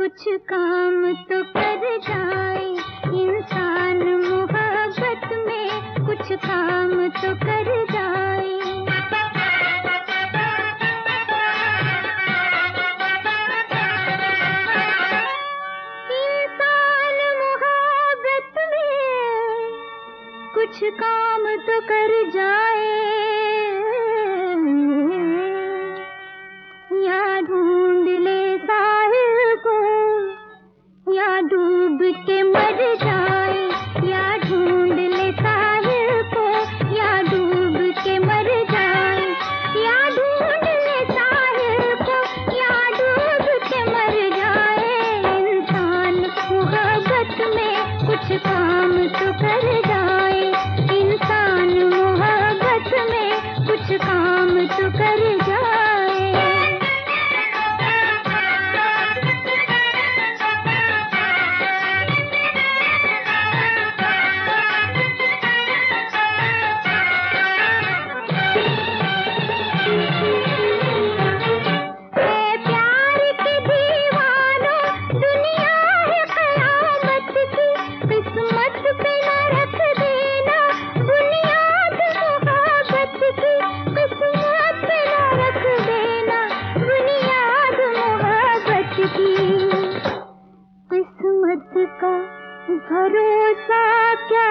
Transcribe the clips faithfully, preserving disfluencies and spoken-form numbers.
कुछ काम तो कर जाए इंसान मोहब्बत में, कुछ काम तो कर जाए। इंसान मोहब्बत में कुछ काम तो कर जाए, या ढूंढ ले साहिल को, या डूब के मर जाए, या ढूंढ ले साहिल को, या डूब के मर जाए, या ढूंढ ले साहिल को, या डूब के मर जाए। इंसान मोहब्बत में कुछ काम तो कर जाए, इंसान मोहब्बत में कुछ काम तो कर जाए। किस्मत का भरोसा क्या,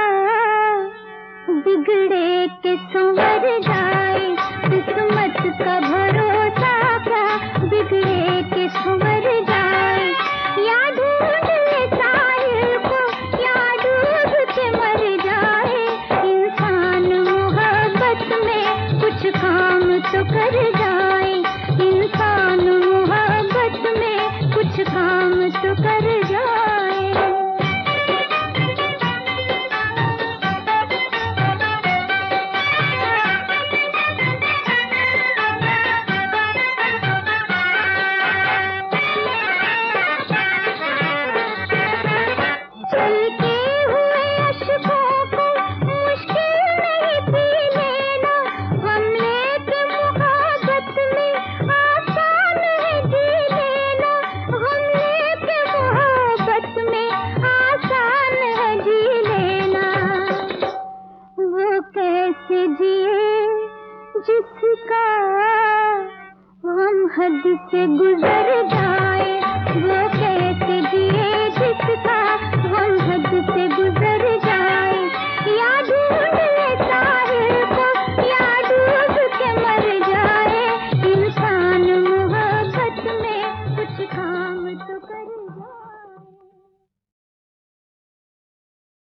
बिगड़े के संवर जाए। किस्मत का भरोसा क्या, बिगड़े के संवर जाए। या ढूंढ ले साहिल को, या डूब के मर जाए। इंसान मोहब्बत में कुछ काम तो कर जाए, इंसान मोहब्बत में कुछ काम तो कर जाए। जिसका हम हद से गुजर जाए, वो कैसे जिए जिसका हम हद से गुजर जाए। या ढूंढ ले साहिल को, या डूब के मर जाए। इंसान मोहब्बत में कुछ काम तो